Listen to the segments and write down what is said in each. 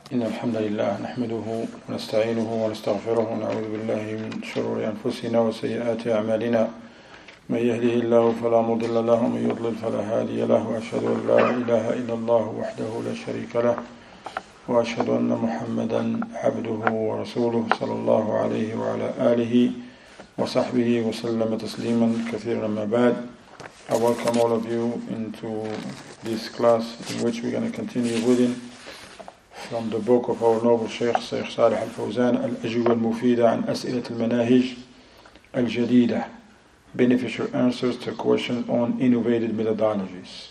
إن الحمد لله نحمده ونستعينه ونستغفره ونعوذ بالله من شرور أنفسنا وسيئات أعمالنا من يهده الله فلا مضل له ومن يضلل فلا هادي له وأشهد أن لا إله إلا الله وحده لا شريك له وأشهد أن محمدا عبده ورسوله صلى الله عليه وعلى آله وصحبه وسلم تسليما كثيرا. أما بعد, I welcome all of you into this class in which we're going to continue reading from the book of our noble Sheikh Salih Al-Fawzan, Al-Ajwibah Al-Mufida an As'ilat Al-Manahij Al-Jadida, beneficial answers to questions on innovative methodologies.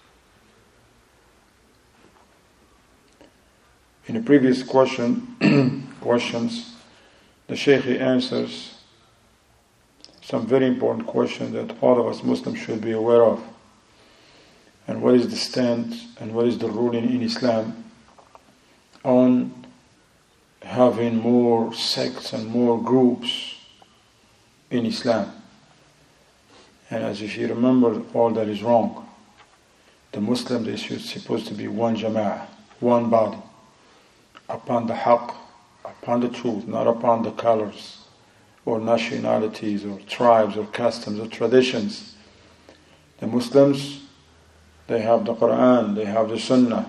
In the previous questions, the Sheikh answers some very important questions that all of us Muslims should be aware of. And what is the stand and what is the ruling in Islam on having more sects and more groups in Islam? And as if you remember, all that is wrong. The Muslims, they should supposed to be one jama'ah, one body, upon the haqq, upon the truth, not upon the colors or nationalities or tribes or customs or traditions. The Muslims, they have the Quran, they have the Sunnah.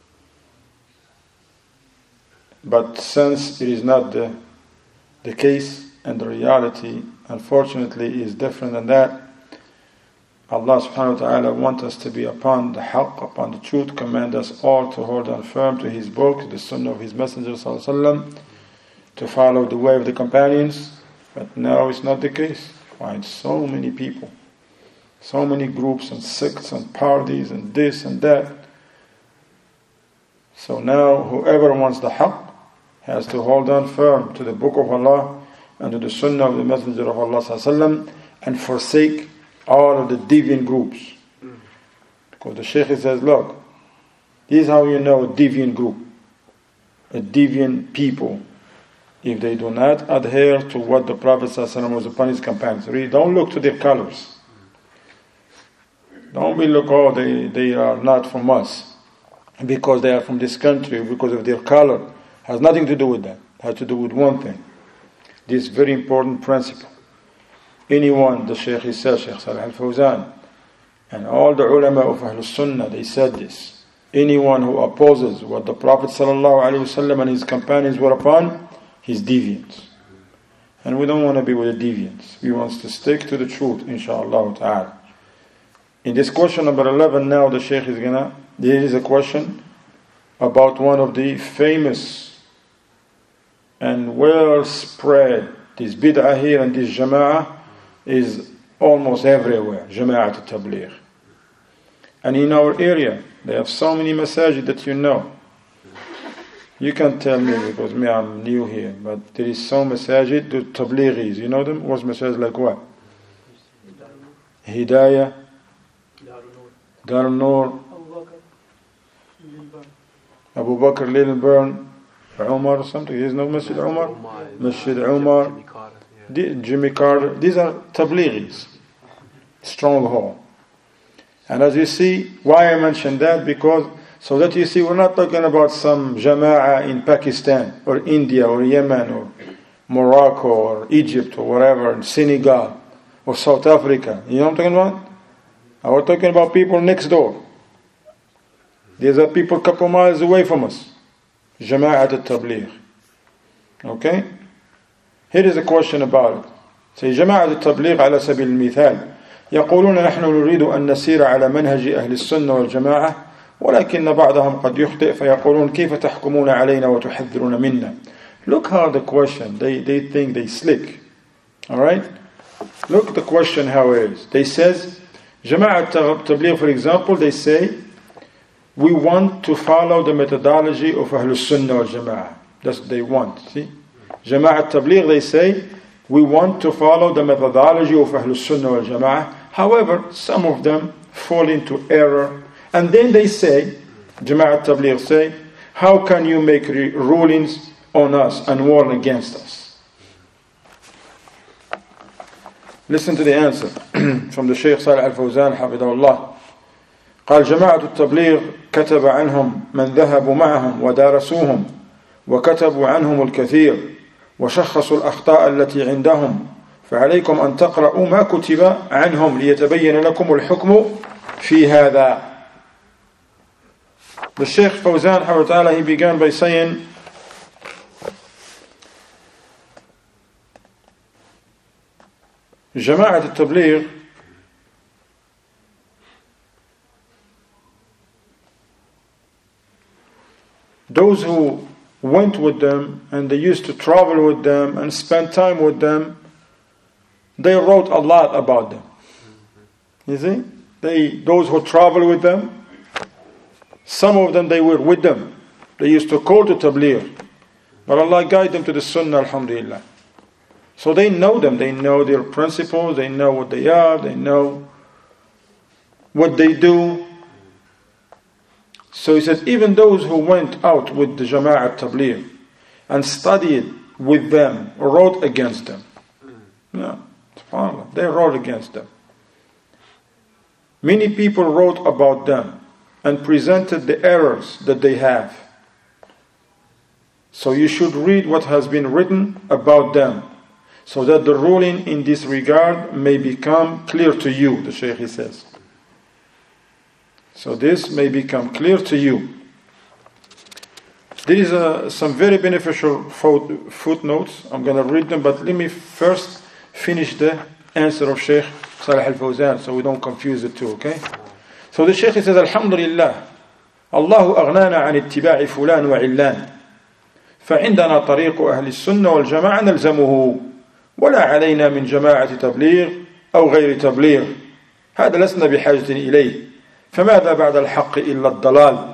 But since it is not the case, and the reality unfortunately is different than that, Allah subhanahu wa ta'ala wants us to be upon the haqq, upon the truth, command us all to hold on firm to His book, the Sunnah of His Messenger sallallahu alaihi wasallam, to follow the way of the companions. But now it's not the case. Find so many people, so many groups and sects and parties and this and that. So now whoever wants the haqq has to hold on firm to the book of Allah and to the Sunnah of the Messenger of Allah sallallahu alaihi wasallam, and forsake all of the deviant groups. Because the Shaykh says, look, this is how you know a deviant group, a deviant people, if they do not adhere to what the Prophet ﷺ was upon his companions. Really, don't look to their colors. Don't be look, oh, they are not from us because they are from this country, because of their color. Has nothing to do with that. It has to do with one thing. This very important principle. Anyone, the Shaykh said, Shaykh Salih Al-Fawzan, and all the ulama of Ahlul Sunnah, they said this. Anyone who opposes what the Prophet ﷺ and his companions were upon, he's deviant. And we don't want to be with the deviants. We want to stick to the truth, inshaAllah ta'ala. In this question number 11 now, the Shaykh is there is a question about one of the famous and well spread, this bid'ah here and this jama'ah is almost everywhere, Jama'at al-Tabligh. And in our area, they have so many masajid that you know. You can tell me because me, I'm new here, but there is some masajid, the Tablighis, you know them? What's masajid like what? Hidayah, Dar Noor, Abu Bakr, Lilburn, Umar or something. There's no Masjid Umar? Masjid Umar, Jimmy Carter. These are Tablighis, stronghold. And as you see, why I mentioned that? Because so that you see, we're not talking about some jama'ah in Pakistan or India or Yemen or Morocco or Egypt or whatever, in Senegal or South Africa. You know what I'm talking about? We're talking about people next door. These are people a couple miles away from us. Jama'at al-Tabligh. Okay? Here is a question about it. Say, جماعة التبليغ على سبيل المثال يقولون نحن نريد أن نسير على منهج أهل السنة والجماعة ولكن بعضهم قد يخطئ فيقولون كيف تحكمون علينا وتحذرون منا. Look how the question, they think they slick. Alright? Look the question how it is. They says, Jama'at al-Tabligh, for example, they say, we want to follow the methodology of Ahlul Sunnah wal Jama'ah. That's what they want. See? Jama'at Tabligh, they say, we want to follow the methodology of Ahlul Sunnah wal Jama'ah. However, some of them fall into error. And then they say, Jama'at Tabligh say, how can you make rulings on us and warn against us? Listen to the answer from the Shaykh Salih Al-Fawzan, حفظه الله. قال جماعة التبليغ كتب عنهم من ذهبوا معهم ودارسوهم وكتبوا عنهم الكثير وشخصوا الأخطاء التي عندهم فعليكم أن تقرأوا ما كتب عنهم ليتبين لكم الحكم في هذا. The Shaykh Fawzan, he began by saying, Jama'at al-Tabligh those who went with them and they used to travel with them and spend time with them, they wrote a lot about them. You see? Those who travel with them, some of them they were with them. They used to call to Tabligh. But Allah guided them to the Sunnah, alhamdulillah. So they know them, they know their principles, they know what they are, they know what they do. So he says, even those who went out with the Jama'at Tabligh and studied with them, wrote against them. No, subhanAllah, they wrote against them. Many people wrote about them and presented the errors that they have. So you should read what has been written about them, so that the ruling in this regard may become clear to you, the Shaykh he says. So this may become clear to you. There is some very beneficial footnotes. I'm going to read them, but let me first finish the answer of Shaykh Salih al-Fawzan, so we don't confuse the two, okay? So the Shaykh says, Alhamdulillah, Allahu aghnana an ittiba'i fulan wa illan. فعندنا طريق أهل السنة والجماعة نلزمه ولا علينا من جماعة تبليغ أو غير تبليغ هذا لسنا بحاجة إليه فماذا بعد الحق إلا الضلال.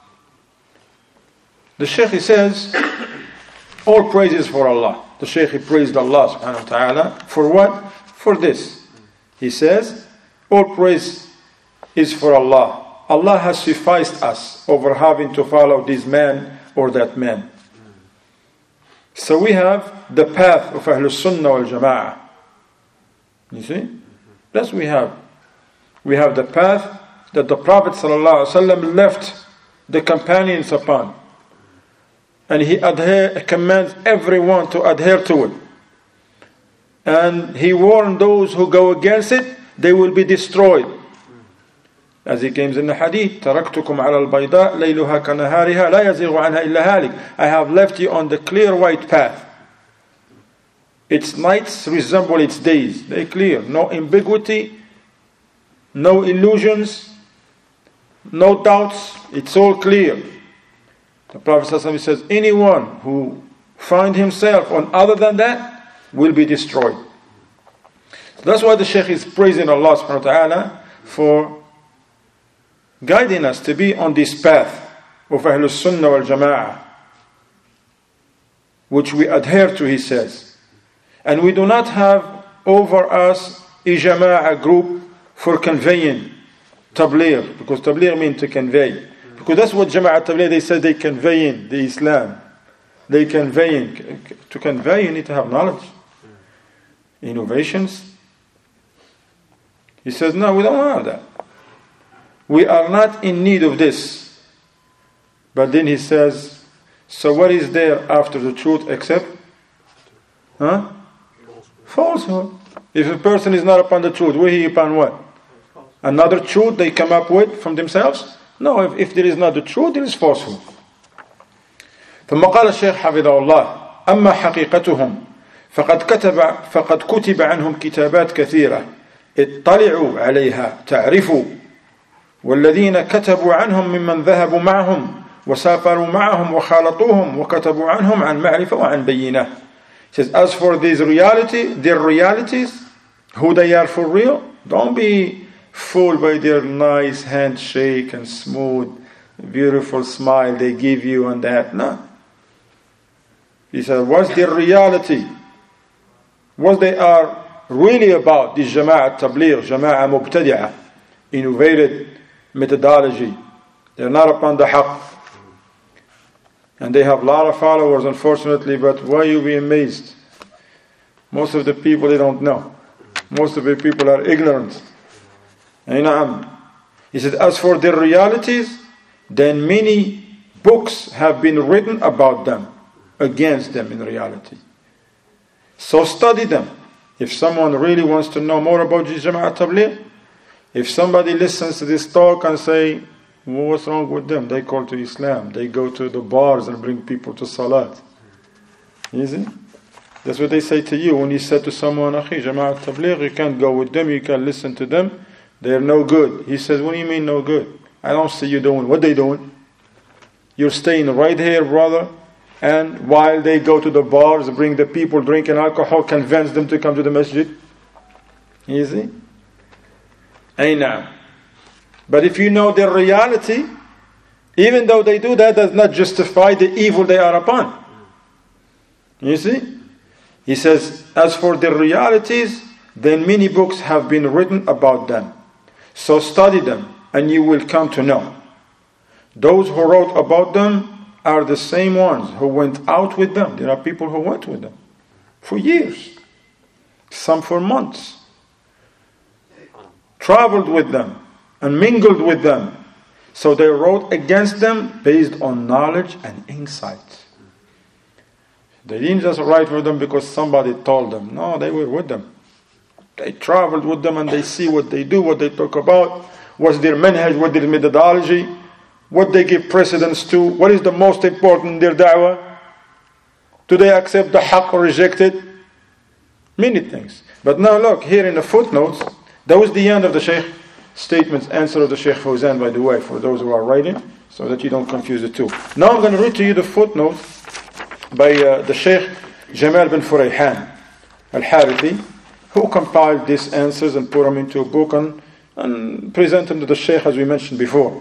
The Shaykh he says, all praises for Allah. The Shaykh he praised Allah subhanahu wa ta'ala for what? For this. He says, all praise is for Allah. Allah has sufficed us over having to follow this man or that man. So we have the path of Ahlul Sunnah wal Jama'ah. You see? That's what we have. We have the path that the Prophet ﷺ left the companions upon. And he commands everyone to adhere to it. And he warned those who go against it, they will be destroyed. As it comes in the hadith, تَرَكْتُكُمْ عَلَى الْبَيْضَاءِ لَيْلُهَا كَنَهَارِهَا لَا يَزِغُ عَنْهَا إِلَّا هَالِكٌ. I have left you on the clear white path. Its nights resemble its days. They're clear. No ambiguity, no illusions, no doubts. It's all clear. The Prophet ﷺ says, anyone who finds himself on other than that will be destroyed. So that's why the Shaykh is praising Allah subhanahu wa ta'ala for guiding us to be on this path of Ahlul Sunnah wal Jama'ah, which we adhere to, he says. And we do not have over us a Jama'ah group for conveying Tabligh, because Tabligh means to convey. Because that's what Jama'ah Tabligh, they say they conveying the Islam. They conveying. To convey, you need to have knowledge. Innovations. He says, no, we don't have that. We are not in need of this. But then he says, so what is there after the truth except? Falsehood. If a person is not upon the truth, will he upon what? Another truth they come up with from themselves? No, if there is not the truth, there is falsehood. ثم قال الشيخ حفظه الله أما حقيقتهم فقد كتب عنهم كتابات كثيرة اطلعوا عليها تعرفوا والذين كتبوا عنهم ممن ذهبوا معهم وسافروا معهم وخالطوهم وكتبوا عنهم عن معرفة وعن بينة. He says, as for their realities, who they are for real, don't be fooled by their nice handshake and smooth, beautiful smile they give you and that. No. He said, what's their reality? What they are really about, this Jama'at Tabligh, Jama'at Mubtadi'ah, innovated methodology. They're not upon the haqq. And they have a lot of followers, unfortunately, but why you be amazed? Most of the people, they don't know. Most of the people are ignorant. He said, as for their realities, then many books have been written about them. against them in reality. So study them. If someone really wants to know more about Jama'at Tabligh, if somebody listens to this talk and say, well, what's wrong with them? They call to Islam. They go to the bars and bring people to Salat. You see? That's what they say to you when you say to someone, Akhi, Jama'at Tabligh, you can't go with them, you can't listen to them. They're no good. He says, what do you mean no good? I don't see you doing what they doing. You're staying right here, brother, and while they go to the bars, bring the people drinking alcohol, convince them to come to the masjid. You see? Aina. But if you know their reality, even though they do that, does not justify the evil they are upon. You see? He says, as for their realities, then many books have been written about them. So study them, and you will come to know. Those who wrote about them are the same ones who went out with them. There are people who went with them for years, some for months, traveled with them and mingled with them. So they wrote against them based on knowledge and insight. They didn't just write for them because somebody told them. No, they were with them. They traveled with them and they see what they do, what they talk about, what's their manhaj, what their methodology, what they give precedence to, what is the most important in their da'wah. Do they accept the haqq or reject it? Many things. But now look, here in the footnotes, that was the end of the Shaykh statements, answer of the Shaykh Fawzan, by the way, for those who are writing, so that you don't confuse the two. Now I'm going to read to you the footnote by the Shaykh Jamal bin Furayhan al-Harithi, who compiled these answers and put them into a book and present them to the Shaykh as we mentioned before.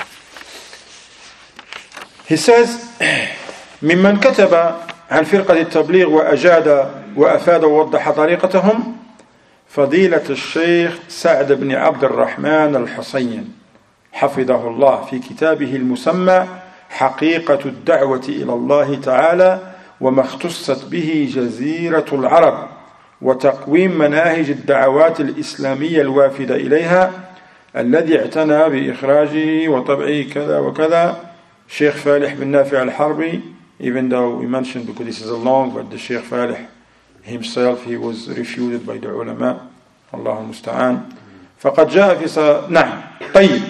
He says, ممن كتب عن فرقة التبليغ وأجاد وأفاد ووضح طريقتهم فضيلة الشيخ سعد بن عبد الرحمن الحصين حفظه الله في كتابه المسمى حقيقة الدعوة إلى الله تعالى وما اختصت به جزيرة العرب وتقويم مناهج الدعوات الإسلامية الوافدة إليها الذي اعتنى بإخراجه وطبعه كذا وكذا Sheikh Falih bin Nafi al-Harbi, even though we mentioned because this is a long, but the Sheikh Falih himself, he was refuted by the ulama. Allah al-Musta'an. فقد جاء في نعم طيب.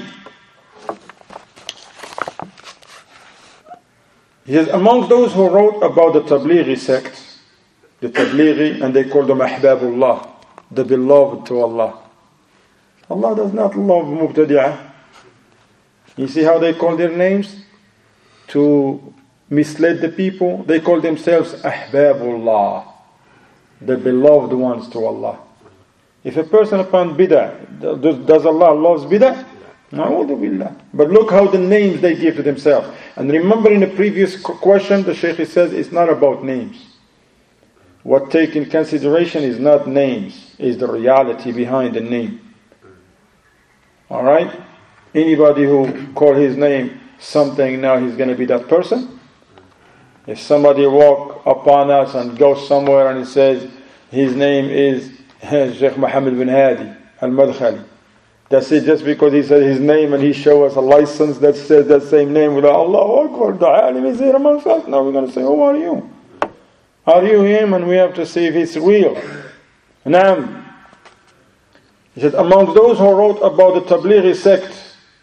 He is among those who wrote about the Tablighi sect, the Tablighi, and they call them Ahbabullah, the beloved to Allah. Allah does not love Mubtadi'ah. You see how they call their names? To mislead the people, they call themselves Ahbabullah, the beloved ones to Allah. If a person upon bid'ah, does Allah loves bid'ah? Na'udhu billah. But look how the names they give to themselves. And remember in the previous question, the Shaykh says it's not about names. What take in consideration is not names, is the reality behind the name. Alright? Anybody who call his name something, now he's going to be that person. If somebody walk upon us and goes somewhere and he says his name is Sheikh Muhammad bin Hadi al-Madkhali, that's it, just because he said his name and he show us a license that says that same name without Allahu Akbar, the alim is here amongst us. Now we're going to say, who are you? Are you him? And we have to see if it's real. Naam. He said, among those who wrote about the Tablighi sect,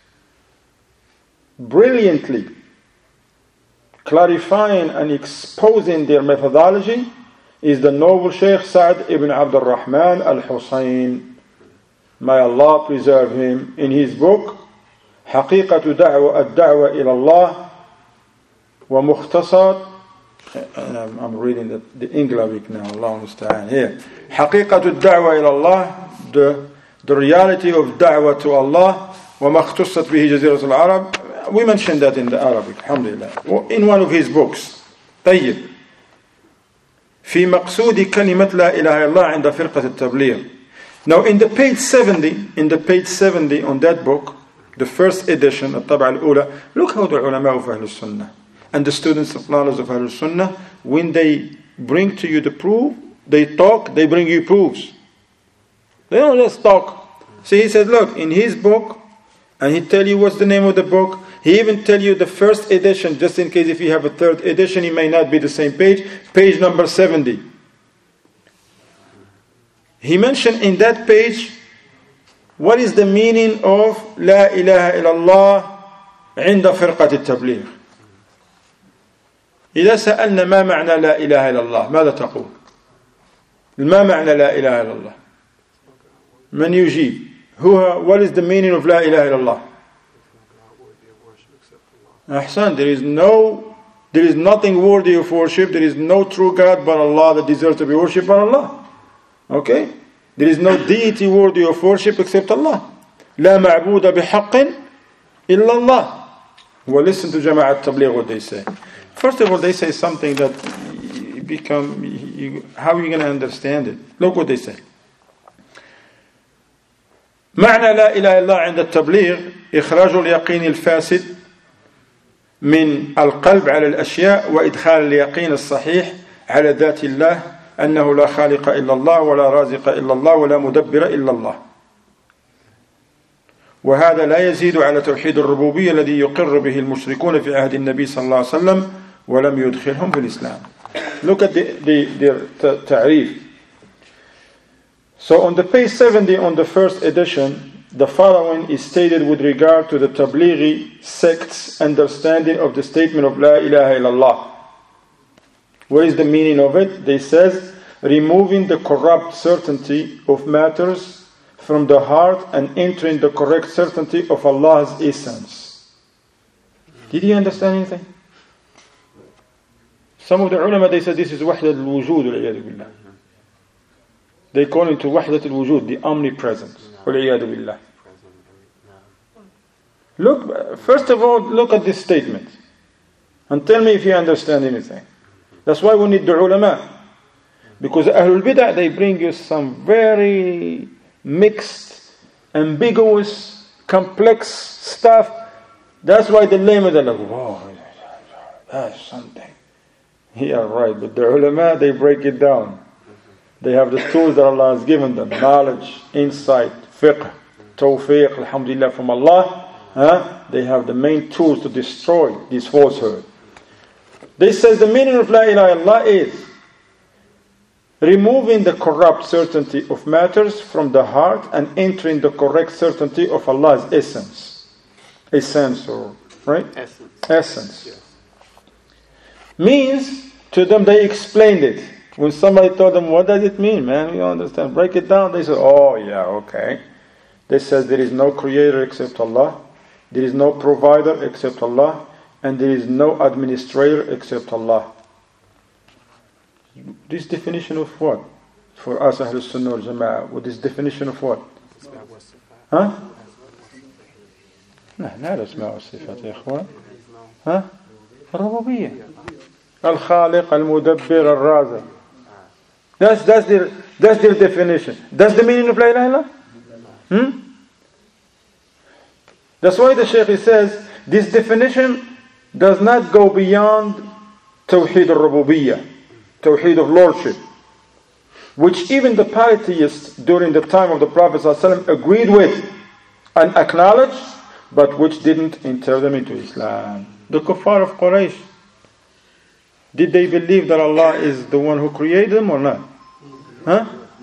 brilliantly clarifying and exposing their methodology is the noble Shaykh Sa'd ibn Abdul Rahman al-Husayn. May Allah preserve him. In his book حقيقة الدعوة إلى الله ومختصر, I'm reading the English now, Allah musta'an here. حقيقة الدعوة إلى الله, the reality of da'wah to Allah, وما اختصت به جزيرة العرب. We mentioned that in the Arabic, alhamdulillah, in one of his books. طيب. في مقصود كلمة لا إله إلا الله عند فرقة التبليغ. Now in the page 70 on that book, the first edition, الطبعة الأولى, look how the ulama of Ahlul Sunnah and the students of knowledge of Ahlul Sunnah, when they bring to you the proof, they talk, they bring you proofs. They don't just talk. See, he said, look, in his book, and he tell you what's the name of the book, He even tell you the first edition, just in case if you have a third edition, it may not be the same page. Page number 70. He mentioned in that page, what is the meaning of La ilaha illallah عند فرقة التبليغ. إذا سألنا ما معنى لا إله إلا الله ماذا تقول؟ ما معنى لا إله إلا الله؟ من يجيب؟ What is the meaning of لا إله إلا الله? Ahsan, there is nothing worthy of worship. There is no true God but Allah that deserves to be worshipped but Allah. Okay? There is no deity worthy of worship except Allah. لا معبود بحق إلا الله. Well, listen to Jama'at Tabligh what they say. First of all, they say something that how are you going to understand it? Look what they say. معنى لا إله إلا الله عند التبليغ إخراج اليقين الفاسد من القلب على الأشياء وإدخال اليقين الصحيح على ذات الله أنه لا خالق إلا الله ولا رازق إلا الله ولا مدبر إلا الله. وهذا لا يزيد على توحيد الربوبية الذي يقر به المشركون في عهد النبي صلى الله عليه وسلم ولم يدخلهم في الإسلام. Look at the ta'rif. So on the page 70 on the first edition, the following is stated with regard to the Tablighi sect's understanding of the statement of La ilaha illallah. What is the meaning of it? They says, removing the corrupt certainty of matters from the heart and entering the correct certainty of Allah's essence. Did you understand anything? Some of the ulama, they said this is wahdat al-wujud wal-'iyadu billah. They call it wahdat al-wujud, the omnipresence wal-'iyadu billah. Look, first of all, look at this statement and tell me if you understand anything. That's why we need the ulama. Because Ahlul Bid'ah, they bring you some very mixed, ambiguous, complex stuff. That's why the layman, they're like, whoa, that's something. Yeah, right. But the ulama, they break it down. They have the tools that Allah has given them. Knowledge, insight, fiqh, tawfiq, alhamdulillah from Allah. They have the main tools to destroy this falsehood. They say the meaning of La ilaha illallah is removing the corrupt certainty of matters from the heart and entering the correct certainty of Allah's essence. Essence, or right? Essence. Yes. Means to them they explained it. When somebody told them, what does it mean, man? You don't understand. Break it down. They said, oh yeah, okay. They said there is no creator except Allah. There is no provider except Allah. And there is no administrator except Allah. This definition of what? For us, Ahlul Sunnah wal Jama'ah, what is definition of what? Huh? لا الأسماء والصفات يا إخوان. ها؟ الربوبية. الخالق المدبر الرازق. That's their definition. That's the meaning of La ilaha illallah? That's why the Shaykh says this definition does not go beyond Tawheed al-Rububiyyah, Tawheed of Lordship, which even the polytheists during the time of the Prophet ﷺ agreed with and acknowledged, but which didn't enter them into Islam. The kuffar of Quraysh, did they believe that Allah is the one who created them or not? Huh?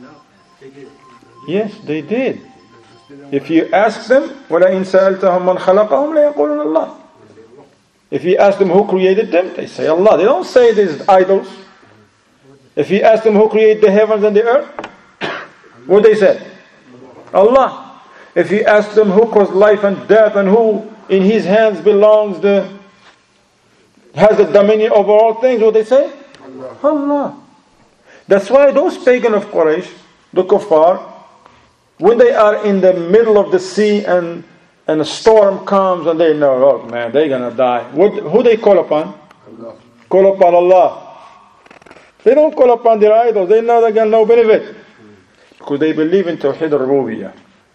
Yes, they did. If you ask them, وَلَئِنْ سَأَلْتَهُمْ مَنْ خَلَقَهُمْ لَيَقُولُونَ اللَّهُ. If you ask them who created them, they say Allah. They don't say these idols. If you ask them who created the heavens and the earth, what they say? Allah. If you ask them who caused life and death and who in His hands belongs has the dominion over all things, what they say? Allah. That's why those pagan of Quraysh, the kuffar, when they are in the middle of the sea and a storm comes and they know, oh man, they're going to die. Who they call upon? Allah. Call upon Allah. They don't call upon their idols. They know they get no benefit. Because they believe in Tawheed al-Rububiyyah.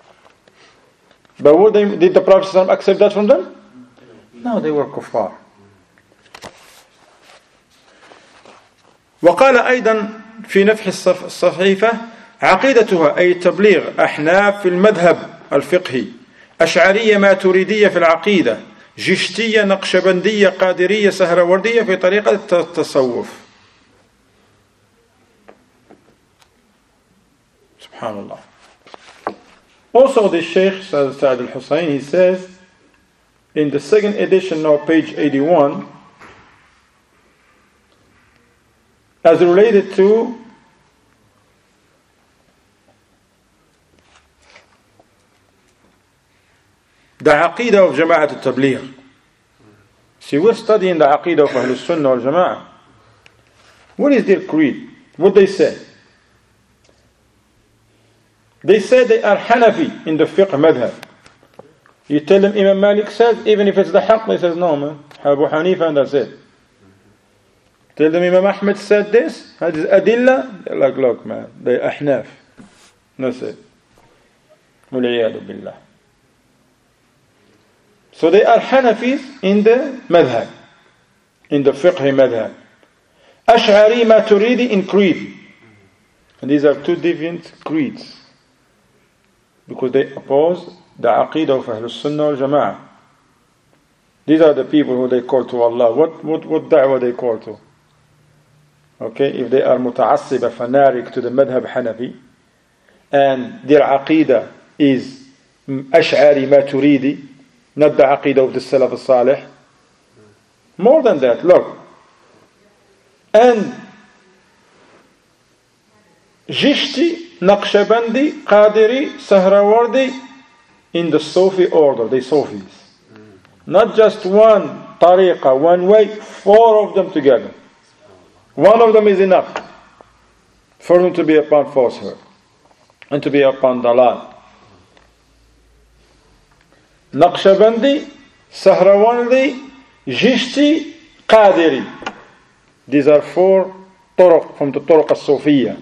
But did the Prophet ﷺ accept that from them? No, they were kuffar. وقال أيضا في نفح الصحيفة عقيدتها أي التبليغ أحناف في المذهب الفقهي أشعرية ماتريدية في العقيدة جشتية نقشبندية قادرية سهروردية في طريقة التصوف. Subhanallah. Also the Shaykh Sa'd al-Hussein, he says in the second edition now, page 81, as related to the Aqidah of Jama'at al-Tabligh. See, we're studying the Aqidah of Ahlul Sunnah wal Jama'ah. What is their creed? What they say? They say they are Hanafi in the fiqh madhab. You tell them Imam Malik says, even if it's the haqq, they say, no man, Abu Hanifa, and that's it. Tell them Imam Ahmed said this, that is Adillah, they're like, look man, they Ahnaf. That's it. Wal-iyadu billah. So they are Hanafis in the madhab, in the fiqh madhab. Ash'ari Maturidi in creed. And these are two different creeds, because they oppose the Aqidah of Ahlul Sunnah wal Jama'ah. These are the people who they call to Allah. What da'wah they call to? Okay, if they are muta'assiba, fanatic to the madhab Hanafi, and their Aqidah is Ash'ari Maturidi, not the Aqidah of the Salaf al-Salih. More than that, look. And Jishti, Naqshbandi, Qadiri, Sahrawardi in the Sufi order, the Sufis. Not just one tariqah, one way, four of them together. One of them is enough for them to be upon falsehood and to be upon dalal. Naqshbandi, Sahrawardi, Jishti, Qadiri. These are four turuq from the turuq al-Sufiyya.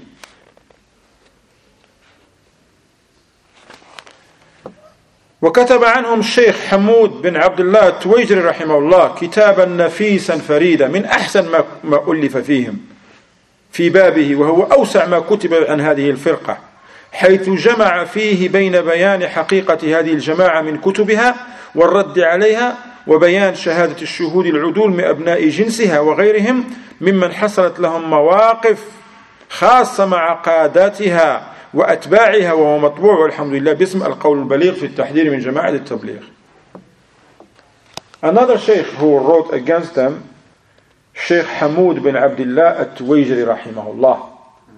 وكتب عنهم الشيخ حمود بن عبد الله التويجري رحمه الله كتابا نفيسا فريدا من أحسن ما ألف فيهم في بابه، وهو أوسع ما كتب عن هذه الفرقة، حيث جمع فيه بين بيان حقيقة هذه الجماعة من كتبها والرد عليها، وبيان شهادة الشهود العدول من أبناء جنسها وغيرهم ممن حصلت لهم مواقف خاصة مع قاداتها وأتباعها، وهو مطبوع والحمد لله باسم القول البليغ في التحذير من جماعة التبليغ. Another sheikh who wrote against them, Sheikh Hamoud bin Abdullah al-Tuwayjiri rahimahullah.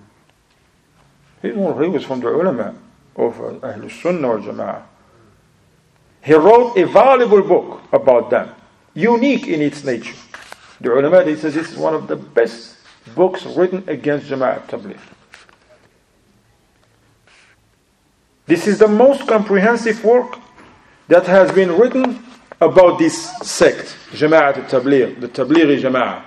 He was from the ulama of Ahlul Sunnah wal Jama'ah. He wrote a valuable book about them, unique in its nature. The ulama, he says this is one of the best books written against Jama'at Tabligh. This is the most comprehensive work that has been written about this sect, Jama'at al-Tabligh, the Tablighi Jama'ah.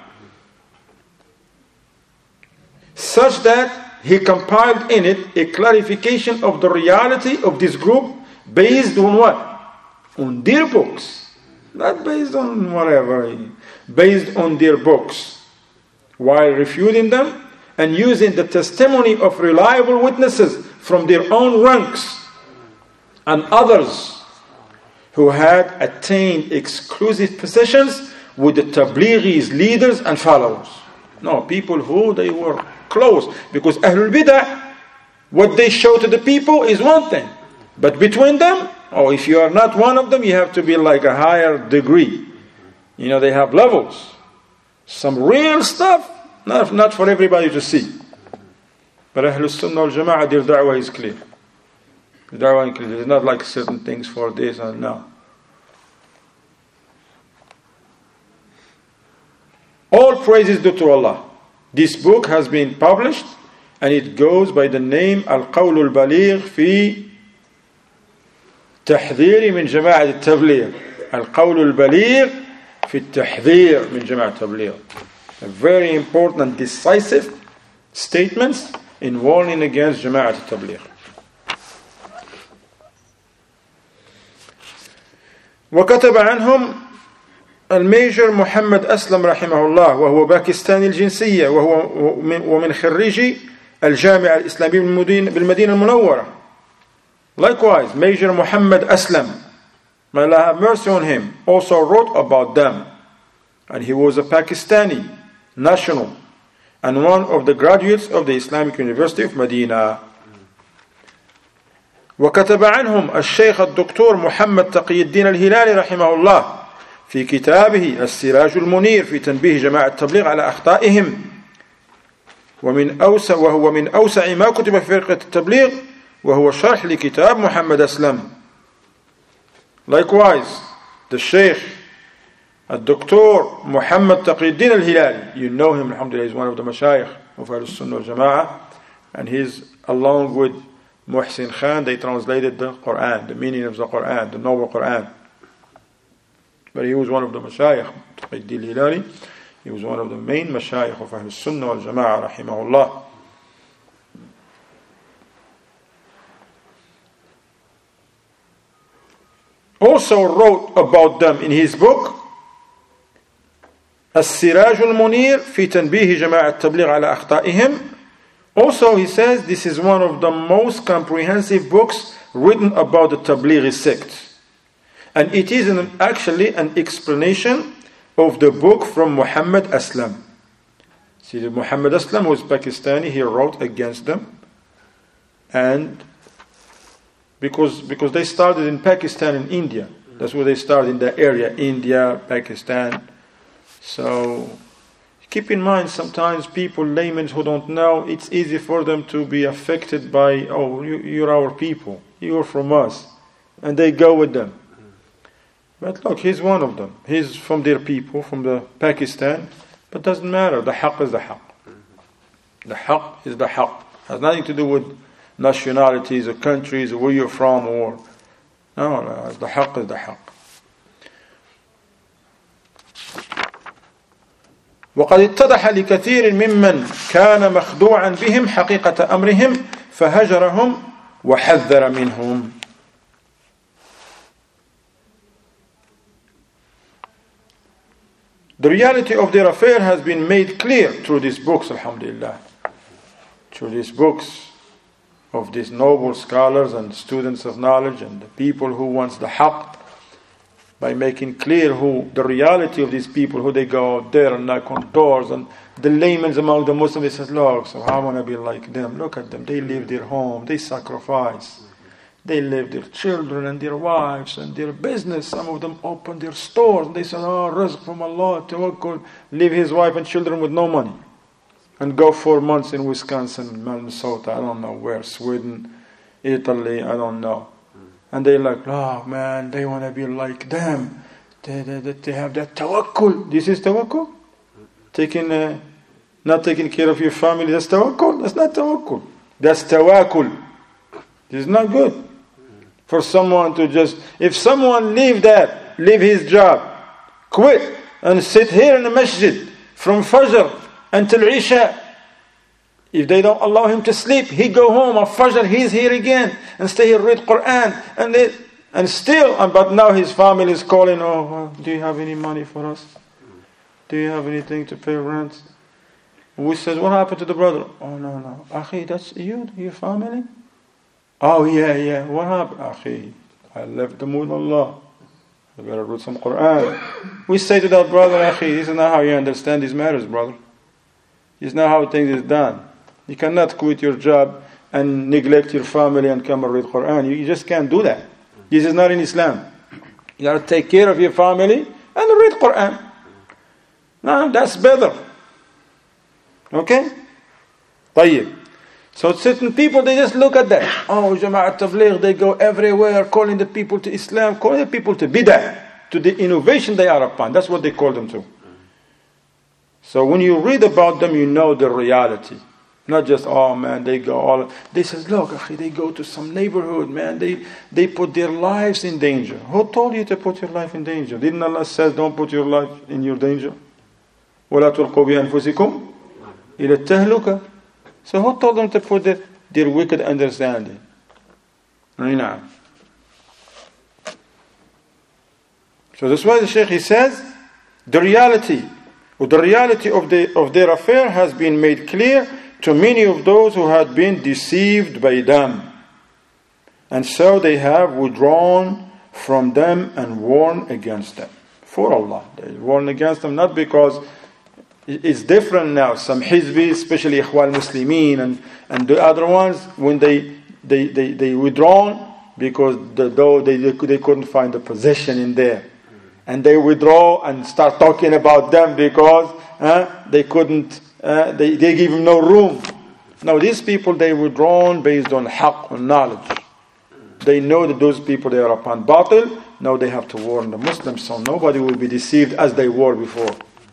Such that he compiled in it a clarification of the reality of this group based on what? On their books. Not based on whatever. Based on their books. While refuting them and using the testimony of reliable witnesses from their own ranks and others who had attained exclusive positions with the Tablighis, leaders and followers. No, people who they were close. Because Ahlul Bid'ah, what they show to the people is one thing. But between them, if you are not one of them, you have to be like a higher degree. They have levels. Some real stuff, not for everybody to see. But Ahlul Sunnah wal Jama'ah, their da'wah is clear. The da'wah is clear. There's not like certain things for this and no. All praises due to Allah. This book has been published and it goes by the name Al-Qawl al-Baligh fi Tahdhir min Jama'at al-Tabligh. Al-Qawl al-Baligh fi Tahdhir min Jama'at al-Tabligh. A very important and decisive statements in warning against Jama'at al-Tabligh. وكتب عنهم الميجر محمد أسلم رحمه الله، وهو باكستاني الجنسية، ومن خريجي الجامعة الإسلامية بالمدينة المنورة. Likewise, Major Muhammad Aslam, may Allah have mercy on him, also wrote about them. And he was a Pakistani national and one of the graduates of the Islamic University of Medina. وكتب عنهم الشيخ الدكتور محمد تقي الدين الهلالي رحمه الله في كتابه السراج المنير في تنبيه جماعة التبليغ على أخطائهم، وهو من أوسع ما كتب في فرقة التبليغ، وهو شرح لكتاب محمد أسلم. Likewise, the Sheikh الدكتور محمد تقي الدين الهلالي, you know him, alhamdulillah, he's one of the mashayikh of Ahlul Sunnah wal Jama'ah, and he's along with Muhsin Khan, they translated the Quran, the meaning of the Quran, the noble Quran. But he was one of the mashayikh, Taqi al-Din al-Hilali, he was one of the main mashayikh of Ahlul Sunnah wal Jama'ah, rahimahullah. Also wrote about them in his book السراج المنير في تنبيه جماعة التبليغ على أخطائهم. Also he says this is one of the most comprehensive books written about the Tablighi sect, and it is actually an explanation of the book from Muhammad Aslam. See, Muhammad Aslam was Pakistani, he wrote against them, and because they started in Pakistan and India, that's where they started, in the area, India, Pakistan. So keep in mind, sometimes people, laymen who don't know, it's easy for them to be affected by, oh, you're our people, you're from us, and they go with them. But look, he's one of them. He's from their people, from the Pakistan, but doesn't matter. The haqq is the haqq. The haqq is the haqq. It has nothing to do with nationalities or countries or where you're from, or no, the haqq is the haqq. وقد اتضح لكثير ممن كان مخدوعا بهم حقيقة أمرهم فهجرهم وحذر منهم. The reality of their affair has been made clear through these books, alhamdulillah. Through these books of these noble scholars and students of knowledge and the people who wants the haqq, by making clear who the reality of these people, who they go out there and knock on doors, and the laymen among the Muslims, they say, look, so I want to be like them. Look at them, they leave their home, they sacrifice, they leave their children and their wives and their business. Some of them open their stores, and they say, oh, rizq from Allah, tawakkul, leave his wife and children with no money and go 4 months in Wisconsin, Minnesota, I don't know where, Sweden, Italy, I don't know. And they're like, oh man, they want to be like them. They have that tawakkul. This is tawakkul? Not taking care of your family, that's tawakkul? That's not tawakkul. That's tawakkul. This is not good. For someone to just, if someone leave his job, quit, and sit here in the masjid from Fajr until Isha, if they don't allow him to sleep, he go home at Fajr, he's here again, and stay here, read Quran, but now his family is calling, oh, do you have any money for us? Do you have anything to pay rent? We says, what happened to the brother? Oh, no. Akhi, that's you, your family? Oh, yeah. What happened? Akhi, I left the mood Allah. I better read some Quran. We say to that brother, Akhi, this is not how you understand these matters, brother. This is not how things is done. You cannot quit your job and neglect your family and come and read Quran. You just can't do that. This is not in Islam. You got to take care of your family and read Quran. No, that's better. Okay? طيب. So certain people, they just look at that. Oh, Jama'at Tabligh, they go everywhere calling the people to Islam, calling the people to bid'ah, to the innovation they are upon. That's what they call them to. So when you read about them, you know the reality. Not just, oh man, they go all, they says, look, akhi, they go to some neighborhood, man, they put their lives in danger. Who told you to put your life in danger? Didn't Allah say, don't put your life in your danger? وَلَا تُلْقُوا بِأَنفُسِكُمْ إِلَى التَّهْلُكَةِ. So who told them to put their wicked understanding? So that's why the Shaykh, he says, the reality of their affair has been made clear to many of those who had been deceived by them, and so they have withdrawn from them and warn against them. For Allah. They warn against them not because it's different now. Some Hizbi, especially Ikhwan Muslimin and the other ones, when they withdrawn because they couldn't find a position in there. And they withdraw and start talking about them because they couldn't, they give them no room. Now these people, they withdrawn based on haqq, on knowledge. They know that those people, they are upon batil. Now they have to warn the Muslims so nobody will be deceived as they were before.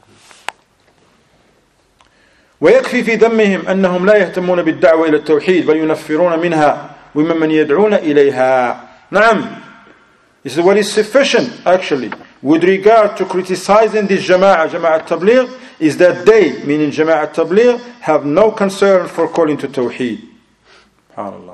ويكفي في ذمهم أنهم لا يهتمون بالدعوة إلى التوحيد بل ينفرون منها وممن يدعون إليها. نعم. This is what is sufficient actually with regard to criticizing this Jama'at Tabligh, is that they, meaning Jama'at Tabligh, have no concern for calling to Tawheed. SubhanAllah.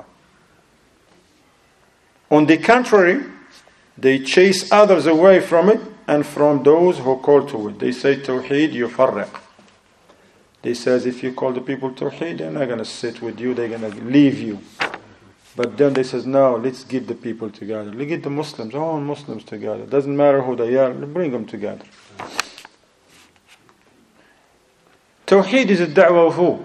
On the contrary, they chase others away from it and from those who call to it. They say Tawheed yufarriq. They says if you call the people Tawheed, they're not going to sit with you, they're going to leave you. But then they says, no, let's get the people together. Let's get the Muslims, all Muslims together. Doesn't matter who they are, bring them together. Tawheed is a da'wah of who?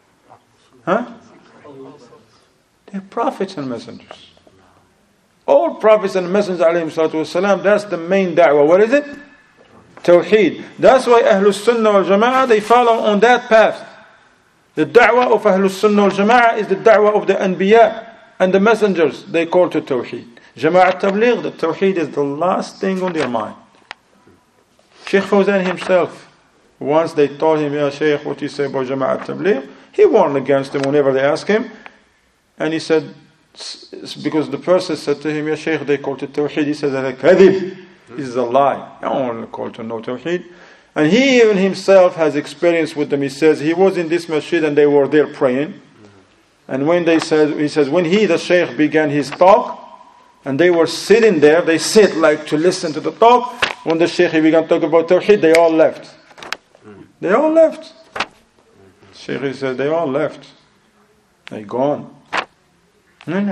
They're prophets and messengers. All prophets and messengers, alayhim salatu wasalam, that's the main da'wah. What is it? Tawheed. That's why Ahlul Sunnah wal Jama'ah, they follow on that path. The da'wah of Ahlul Sunnah wal Jama'ah is the da'wah of the Anbiya and the messengers. They call to Tawheed. Jama'at Tabligh, the Tawheed is the last thing on their mind. Shaykh Fawzan himself, once they told him, Ya Shaykh, what do you say about Jama'at Tabligh? He warned against them whenever they asked him. And he said, because the person said to him, Ya Shaykh, they call to Tawheed. He said, Kadhib. This is a lie. I don't want to call to no Tawheed. And he even himself has experience with them. He says he was in this masjid and they were there praying. And when he says, when the Shaykh began his talk, and they were sitting there, they sit like to listen to the talk. When the Shaykh began to talk about Tawheed, they all left. They all left. Shaykh said, they all left. They gone. No.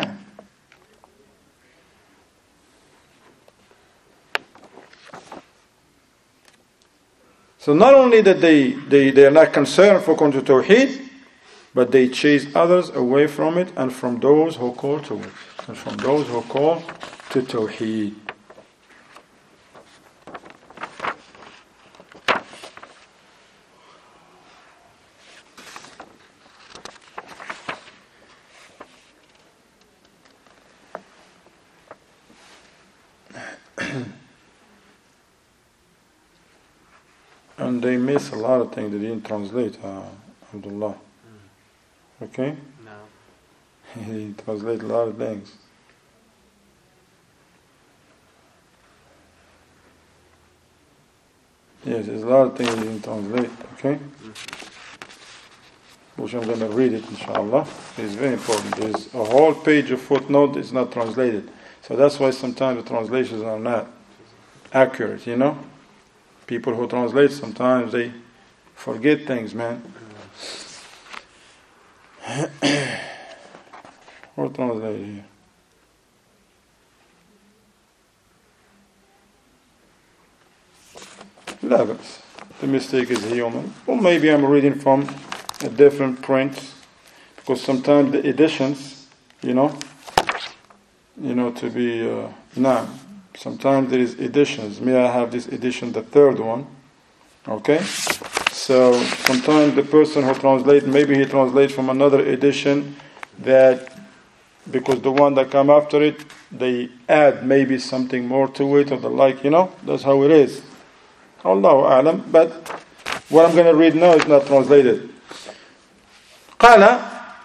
So not only that they are not concerned for going to Tawheed, but they chase others away from it and from those who call to it. And from those who call to Tawheed. And they miss a lot of things they didn't translate, Abdullah. Okay? No. He translates a lot of things. Yes, there's a lot of things he didn't translate, okay? Which I'm going to read it, inshallah. It's very important. There's a whole page of footnote that's not translated. So that's why sometimes the translations are not accurate, you know? People who translate, sometimes they forget things, man. What translated here? لا بأس. The mistake is human. Or maybe I'm reading from a different print, because sometimes the editions, you know, to be sometimes there is editions. May I have this edition, the third one? Okay. So sometimes the person who translates, maybe he translates from another edition that, because the one that come after it, they add maybe something more to it or the like, that's how it is. Allahu a'lam. But what I'm going to read now is not translated. قال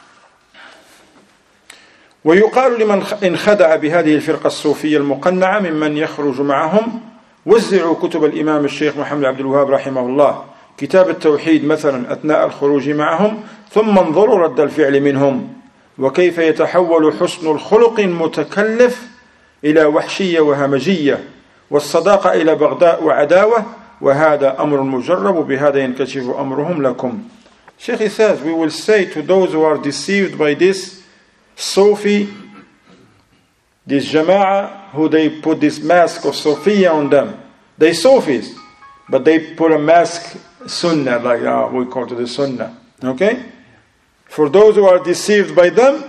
ويقال لمن انخدع بهذه الفرقة الصوفية المقنعة ممن يخرج معهم وزعوا كتب الإمام الشيخ محمد عبد الوهاب رحمه الله كتاب التوحيد مثلا أثناء الخروج معهم ثم انظروا رد الفعل منهم وكيف يتحول حسن الخلق المتكلف إلى وحشية وهمجية والصداقة إلى بغضاء وعداوة وهذا أمر مجرب بهذا ينكشف أمرهم لكم. Sheikh says, we will say to those who are deceived by this Sufi This Jama'ah, who they put this mask of Sufiya on them. They Sufis, but they put a mask Sunnah, like we call it the Sunnah. Okay? For those who are deceived by them,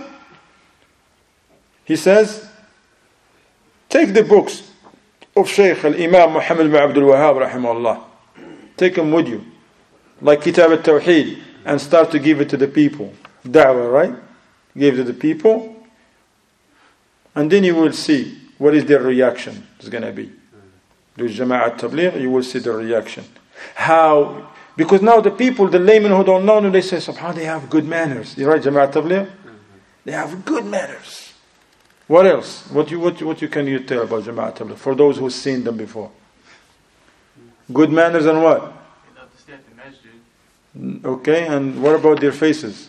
he says, take the books of Shaykh al-Imam Muhammad bin Abdul Wahhab rahimahullah. Take them with you. Like Kitab al-Tawheed, and start to give it to the people. Da'wah, right? Give it to the people. And then you will see what is their reaction is going to be. Do Jama'at Tabligh, you will see the reaction. How? Because now the people, the laymen who don't know, they say, subhanAllah, they have good manners. You right, Jama'at Tabligh? They have good manners. What else? What can you tell about Jama'at Tabligh for those who've seen them before? Good manners and what? They love to stay at the masjid. Okay, and what about their faces?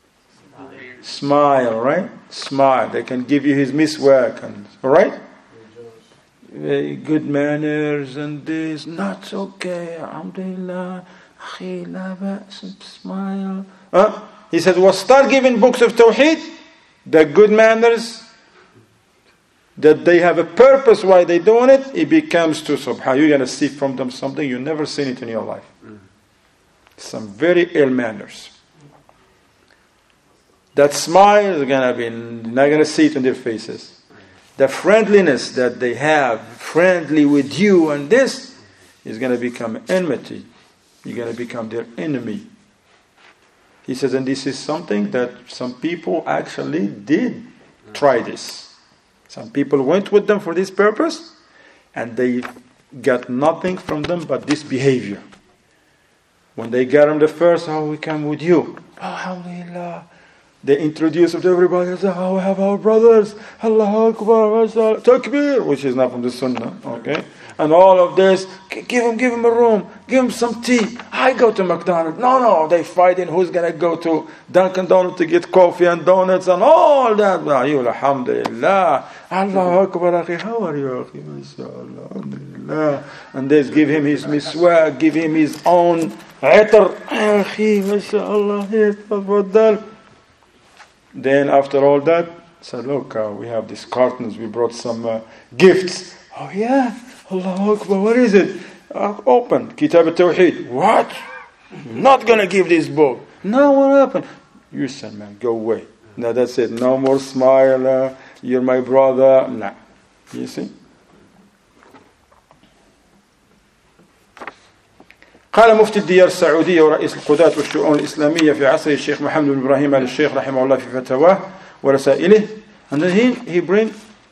Smile, right? Smile. They can give you his miswak, and alright? Good manners and this, not okay, alhamdulillah, akhi, la ba's, smile. He said, well, start giving books of Tawheed, the good manners, that they have a purpose why they're doing it, it becomes to subhanAllah. You're going to see from them something you've never seen it in your life. Some very ill manners. That smile is going to be, you're not going to see it in their faces. The friendliness that they have, friendly with you and this, is going to become enmity. You're going to become their enemy. He says, and this is something that some people actually did try this. Some people went with them for this purpose, and they got nothing from them but this behavior. When they got them the first, we come with you. Alhamdulillah. They introduce it to everybody. They say, we have our brothers. Allahu Akbar, Takbir, which is not from the Sunnah. Okay? And all of this, give him a room, give him some tea. I go to McDonald's. No, they fighting who's going to go to Dunkin' Donuts to get coffee and donuts and all that. You, alhamdulillah. Allahu Akbar, akhi, how are you, akhi? MashaAllah, alhamdulillah. And they give him his miswak, give him his own itar. Akhi, MashaAllah, here, tafaddal. Then after all that, said, look, we have these cartons, we brought some gifts. Oh yeah, Allahu Akbar, what is it? Open, Kitab al-Tawheed. What? I'm not going to give this book. No, what happened? You said, man, go away. No, that's it. No more smile, you're my brother. Nah. You see? قال مفتي الديار السعودية ورئيس القضاة والشؤون الإسلامية في عصر الشيخ محمد بن إبراهيم آل الشيخ رحمه الله في فتاواه ورسائله. And then he bring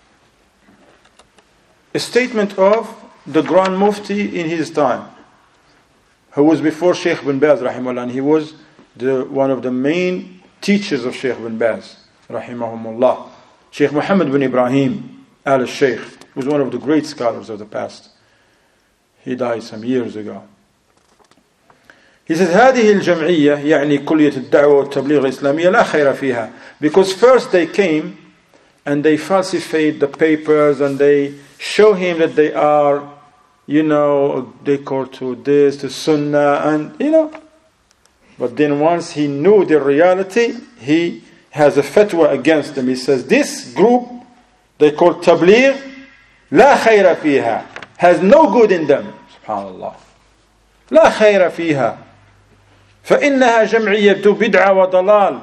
a statement of the Grand Mufti in his time, who was before Sheikh bin Baz rahimahullah, and he was one of the main teachers of Sheikh bin Baz rahimahumullah. Sheikh Muhammad bin Ibrahim Al Sheikh was one of the great scholars of the past. He died some years ago. He says, هذه الجمعية يعني كلية الدعوة والتبليغ الإسلامية لا خير فيها. Because first they came and they falsified the papers and they show him that they are, they call to this, to Sunnah, and But then once he knew the reality, he has a fatwa against them. He says, this group, they call Tabligh, لا خير فيها, has no good in them. Subhanallah. لا خير فيها. فإنها جمعية بدعة وضلال.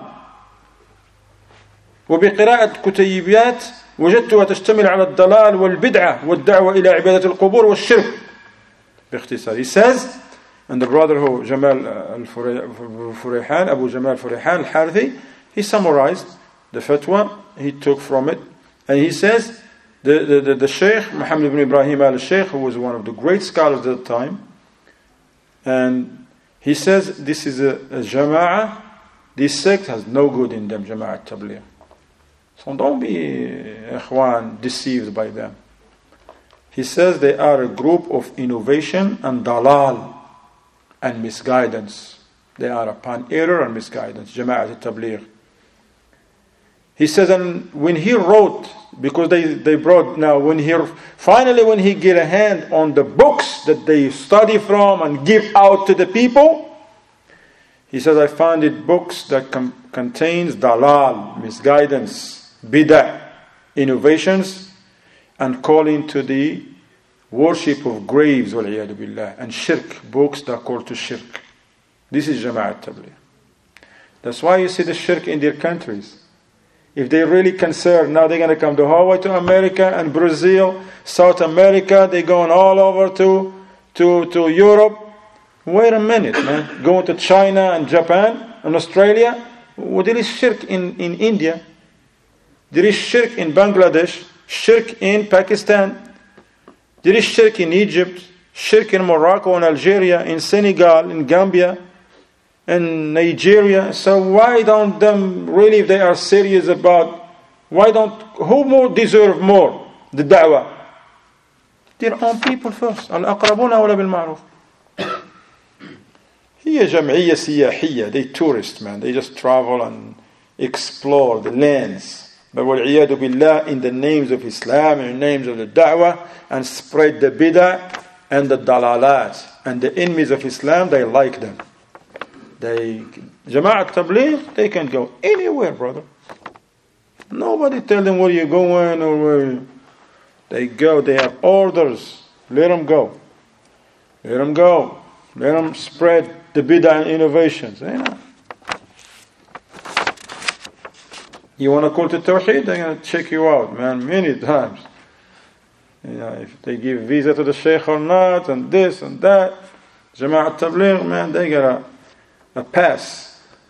وبقراءة كتيبات وجدتها تشتمل على الضلال والبدعة والدعوة إلى عبادة القبور والشرك. باختصار. He says, and the brother who Jamal al-Furayhan, Abu Jamal al-Furayhan al-Harithi, he summarized the fatwa he took from it, and he says the Sheikh Muhammad ibn Ibrahim al-Sheikh, who was one of the great scholars at the time, and he says this is a jama'ah, this sect has no good in them, Jama'at Tabligh. So don't be, ikhwan, deceived by them. He says they are a group of innovation and dalal and misguidance. They are upon error and misguidance, Jama'at Tabligh. He says, and when he wrote, because they brought now, when he get a hand on the books that they study from and give out to the people, he says, I find it books that contains dalal, misguidance, bid'ah, innovations and calling to the worship of graves, wal-iyadu billah, and shirk, books that call to shirk. This is Jama'at Tabligh. That's why you see the shirk in their countries. If they're really concerned, now they're going to come to Hawaii, to America and Brazil, South America, they're going all over to Europe. Wait a minute, man. Going to China and Japan and Australia. Well, there is shirk in India. There is shirk in Bangladesh. Shirk in Pakistan. There is shirk in Egypt. Shirk in Morocco and Algeria, in Senegal, in Gambia, in Nigeria. So why don't them really, if they are serious about, who more deserve more the da'wah? Their own people first. الأقربون أولى بالمعروف. هي جمعية سياحية. They tourists, man. They just travel and explore the lands. But والعياذ بالله, in the names of Islam, in the names of the da'wah, and spread the bid'ah and the dalalat. And the enemies of Islam, they like them. Jama'at Tabligh, they can go anywhere, brother. Nobody tell them where you're going or where. They go, they have orders. Let them go. Let them go. Let them spread the bid'ah and innovations. You want to call to Tawheed, they're going to check you out, man, many times. If they give visa to the Sheikh or not, and this and that. Jama'at Tabligh, man, they got a pass.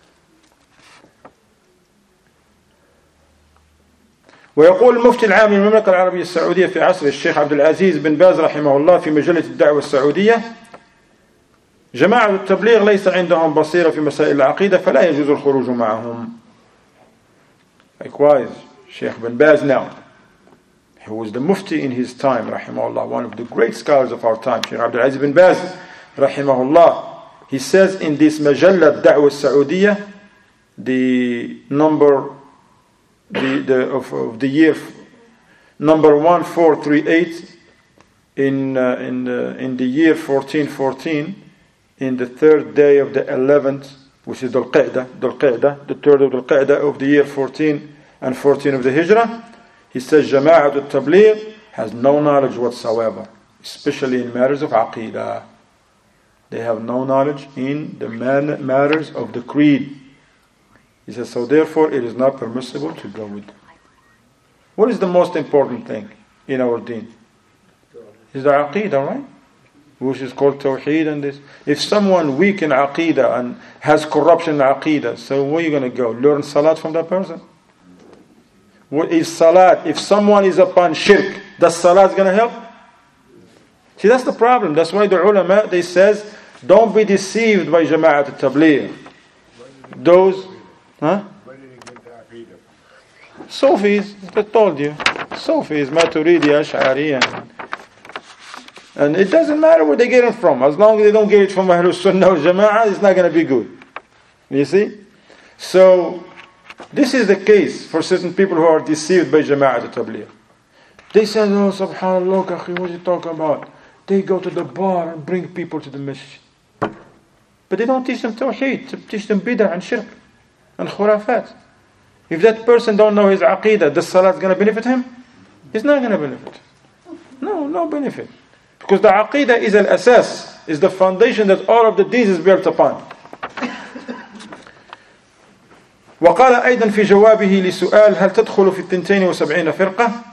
ويقول المفتي العام للمملكة العربية السعودية في عصر الشيخ عبد العزيز بن باز رحمه الله في مجلة الدعوة السعودية: جماعة التبليغ ليس عندهم بصيرة في مسائل العقيدة فلا يجوز الخروج معهم. Likewise, Sheikh bin Baz now, who was the mufti in his time, rahimahullah, one of the great scholars of our time, Sheikh Abdul Aziz bin Baz, rahimahullah, he says in this Majalla Da'wah Saudiya, the number of the year number 1438 in the year 1414, in the third day of the 11th, which is Dhul Qa'dah, the third of Dhul Qa'dah of the year 14 and 14 of the Hijrah, he says Jama'at al-Tabligh has no knowledge whatsoever, especially in matters of Aqidah. They have no knowledge in the matters of the creed. He says, so therefore it is not permissible to go with them. What is the most important thing in our deen? Is the Aqidah, right? Which is called Tawheed and this. If someone weak in Aqidah and has corruption in Aqidah, so where are you going to go? Learn Salat from that person? What is Salat? If someone is upon shirk, does Salat going to help? See, that's the problem. That's why the ulama, they says, don't be deceived by Jama'at al-Tabligh. Those, huh? Sufis, I told you. Sufis, Maturidi, Ash'ari, and it doesn't matter where they get it from. As long as they don't get it from Ahlus Sunnah or Jama'ah, it's not going to be good. You see? So, this is the case for certain people who are deceived by Jama'at al-Tabligh. They say, oh, subhanallah, akhi, what are you talking about? They go to the bar and bring people to the masjid. But they don't teach them Tawheed, they teach them Bid'ah and Shirk and Khurafat. If that person don't know his Aqidah, the Salat is going to benefit him? It's not going to benefit. No benefit. Because the Aqidah is al-asas, is the foundation that all of the deeds is built upon. وقال أيضا في جوابه لسؤال هل تدخل في 72 فرقة.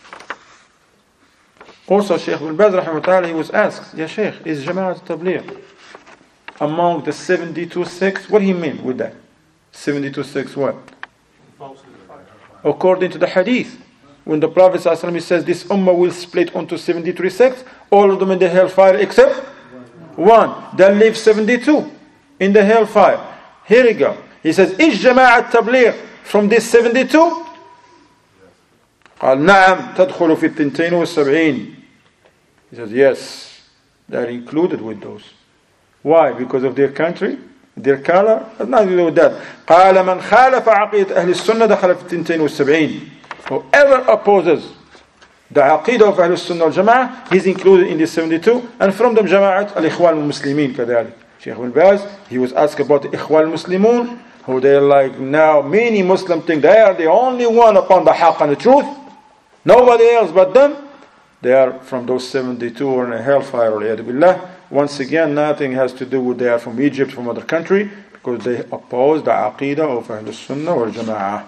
Also Shaykh bin Baz rahimahullah, he was asked, Ya Shaykh, is Jama'at al-Tabligh among the 72 sects? What do he mean with that? 72 sects what? According to the hadith, when the Prophet ﷺ says this ummah will split onto 73 sects, all of them in the hellfire except one. That leaves 72 in the hellfire. Here we go. He says, is Jama'at Tabligh from this 72? قال نعم تدخل في 72. He says, yes, they are included with those. Why? Because of their country? Their color? Nothing to do with that. قال من خالف عقيدة أهل السنة دخل في 72. Whoever opposes the Aqidah of Ahlul Sunnah al-Jama'ah, he's included in the 72, and from them Jama'at al-Ikhwan al-Muslimin كذلك. Shaykh bin Baz, he was asked about the Ikhwan al-Muslimun, who they're like now, many Muslims think they are the only one upon the haqq and the truth. Nobody else but them, they are from those 72 or in a hellfire. Billah. Once again, nothing has to do with they are from Egypt, from other country, because they oppose the aqidah of Ahlul Sunnah wal Jama'ah.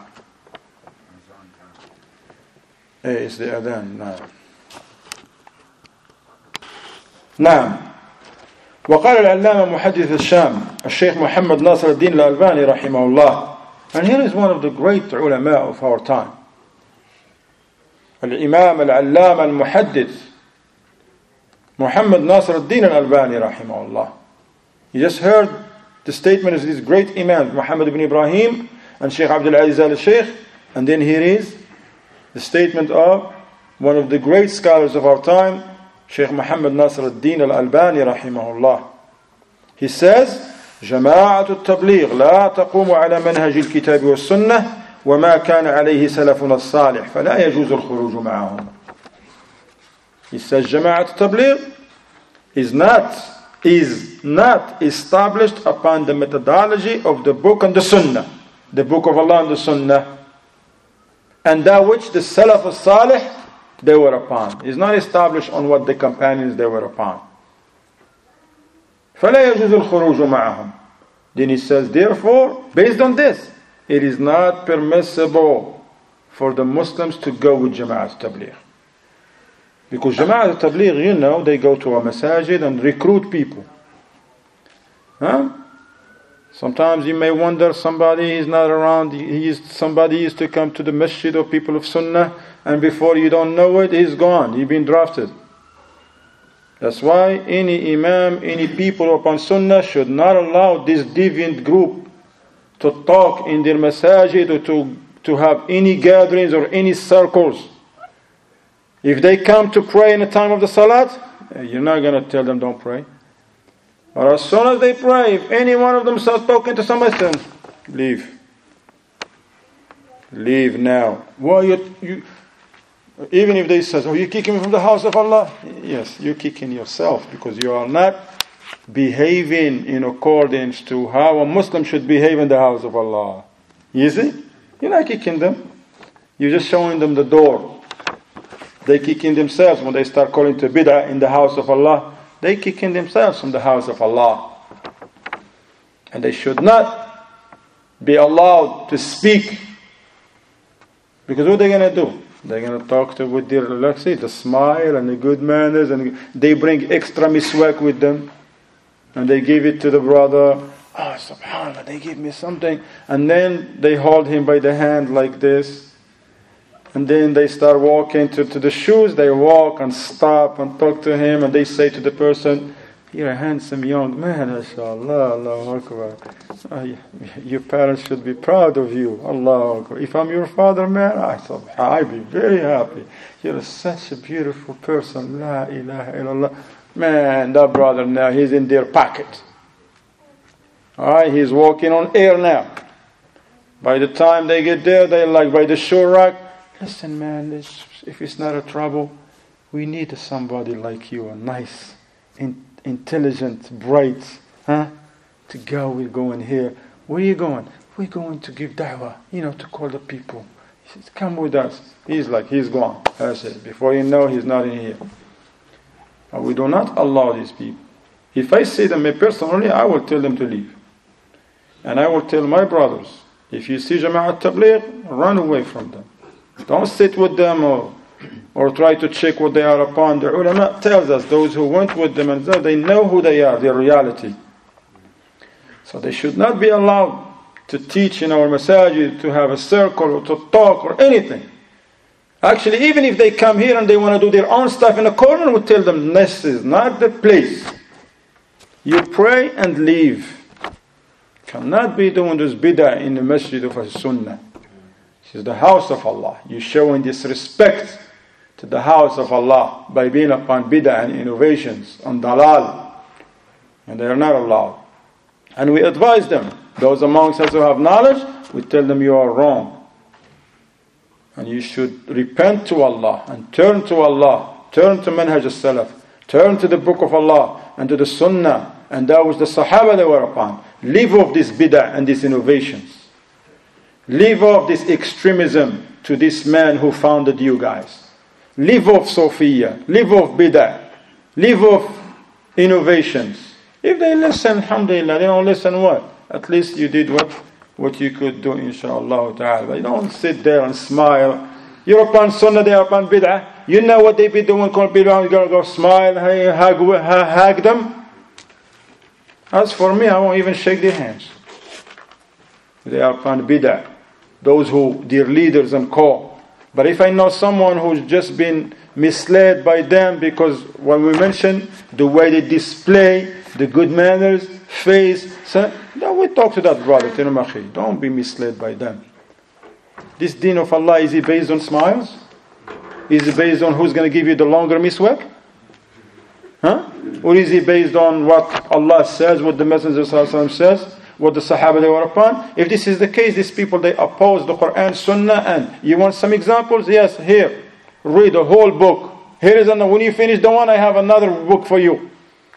It's the adhan now. نعم. وقال العلامة محدث الشام الشيخ محمد ناصر الدين الألباني رحمه الله. And here is one of the great ulama of our time. الإمام العلامة المحدث محمد ناصر الدين الألباني رحمه الله. You just heard the statement of these great imams, Muhammad ibn Ibrahim and Sheikh Abdul Aziz al-Sheikh, and then here is the statement of one of the great scholars of our time, Sheikh Muhammad Nasr al-Din al-Albani rahimahullah. He says, جماعة التبليغ لا تقوم على منهج الكتاب والسنة وما كان عليه سلفنا الصالح فلا يجوز الخروج معهم. He says جماعة التبليغ is not established upon the methodology of the book and the sunnah, the book of Allah and the sunnah, and that which the Salaf al-Salih they were upon. Is not established on what the companions they were upon. فَلَا يَجُوزُ الْخُرُوجُ مَعَهُمْ. Then he says, therefore, based on this, it is not permissible for the Muslims to go with Jama'at Tabligh. Because Jama'at Tabligh, you know, they go to a masajid and recruit people. Huh? Sometimes you may wonder, somebody is not around, somebody used to come to the masjid of people of Sunnah, and before you don't know it, he's gone, he's been drafted. That's why any imam, any people upon Sunnah should not allow this deviant group to talk in their masajid or to have any gatherings or any circles. If they come to pray in the time of the salat, you're not going to tell them don't pray. Or as soon as they pray, if any one of them starts talking to somebody, then leave. Leave now. Why you even if they say, oh, you kicking me from the house of Allah? Yes, you're kicking yourself because you are not behaving in accordance to how a Muslim should behave in the house of Allah. You see? You're not kicking them. You're just showing them the door. They kicking themselves when they start calling to bid'ah in the house of Allah. They kicking themselves from the house of Allah. And they should not be allowed to speak. Because what are they going to do? They're going to talk to with their the smile and the good manners, and they bring extra miswak with them. And they give it to the brother. Oh, subhanAllah, they give me something. And then they hold him by the hand like this. And then they start walking to the shoes. They walk and stop and talk to him. And they say to the person, you're a handsome young man, mashallah, Allahu Akbar. Your parents should be proud of you, Allahu Akbar. If I'm your father, man, I'd be very happy. You're such a beautiful person, la ilaha illallah. Man, that brother now, he's in their pocket. Alright, he's walking on air now. By the time they get there, they're like by the shore rack. Listen, man, if it's not a trouble, we need somebody like you, a nice, intelligent, bright, to go. We're going here. Where are you going? We're going to give da'wah, to call the people. He says, come with us. He's gone. That's it. Before you know, he's not in here. But we do not allow these people. If I see them personally, I will tell them to leave. And I will tell my brothers, if you see Jama'at Tabligh, run away from them. Don't sit with them or try to check what they are upon. The ulama tells us, those who went with them, and they know who they are, their reality. So they should not be allowed to teach in our masajid, to have a circle, or to talk, or anything. Actually, even if they come here and they want to do their own stuff in a corner, we tell them, this is not the place. You pray and leave. Cannot be doing this bid'ah in the masjid of Sunnah. This is the house of Allah. You're showing disrespect to the house of Allah by being upon bid'ah and innovations on dalal. And they are not allowed. And we advise them, those amongst us who have knowledge, we tell them you are wrong. And you should repent to Allah and turn to Allah. Turn to Manhaj al-Salaf. Turn to the book of Allah and to the Sunnah. And that was the Sahaba they were upon. Leave off this bid'ah and these innovations. Leave off this extremism to this man who founded you guys. Leave off Sophia. Leave off Bid'ah. Leave off innovations. If they listen, alhamdulillah. They don't listen, what? At least you did what you could do, inshallah ta'ala. But you don't sit there and smile. You're upon sunnah, they're upon bid'ah. You know what they be doing, called bid'ah. You're going to go smile, hug them. As for me, I won't even shake their hands. They are upon bid'ah. Those who, their leaders and call. But if I know someone who's just been misled by them, because when we mention the way they display the good manners, face, so then we talk to that brother. Don't be misled by them. This deen of Allah, is it based on smiles? Is it based on who's going to give you the longer miswak? Huh? Or is it based on what Allah says, what the Messenger says, what the Sahaba they were upon? If this is the case, these people, they oppose the Quran, Sunnah, and you want some examples? Yes, here. Read the whole book. Here is another. When you finish the one, I have another book for you.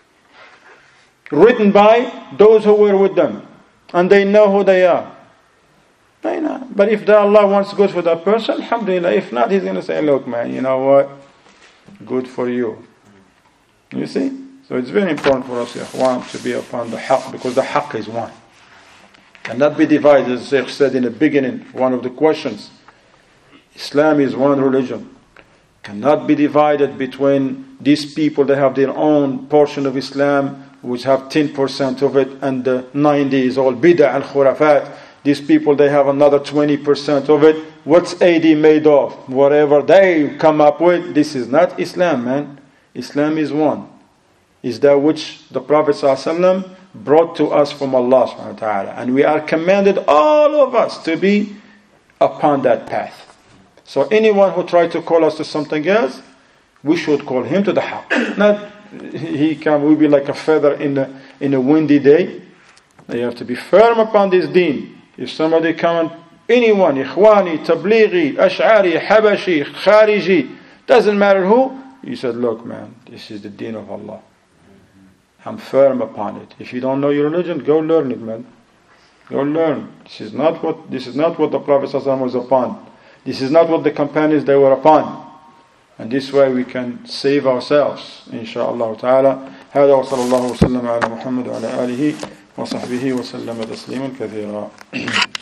Written by those who were with them. And they know who they are. I know. But if Allah wants good for that person, alhamdulillah. If not, He's going to say, look man, you know what? Good for you. You see? So it's very important for us, ikhwan, to be upon the haqq, because the haqq is one. Cannot be divided, as Shaykh said in the beginning, one of the questions. Islam is one religion. Cannot be divided between these people that have their own portion of Islam, which have 10% of it, and the 90% is all bid'ah and khurafat. These people, they have another 20% of it. What's AD made of? Whatever they come up with, this is not Islam, man. Islam is one. Is that which the Prophet ﷺ brought to us from Allah subhanahu wa ta'ala. And we are commanded, all of us, to be upon that path. So anyone who tries to call us to something else, we should call him to the haqq. Not we'll be like a feather in a windy day. You have to be firm upon this deen. If somebody comes, anyone, Ikhwani, Tablighi, Ash'ari, Habashi, Khariji, doesn't matter who, you said, look man, this is the deen of Allah. I'm firm upon it. If you don't know your religion, go learn it, man. Go learn. This is not what the Prophet ﷺ was upon. This is not what the companions they were upon. And this way we can save ourselves, inshaAllah ta'ala. هذا وصلى الله وسلم على محمد وعلى آله وصحبه وسلم تسليما كثيرا.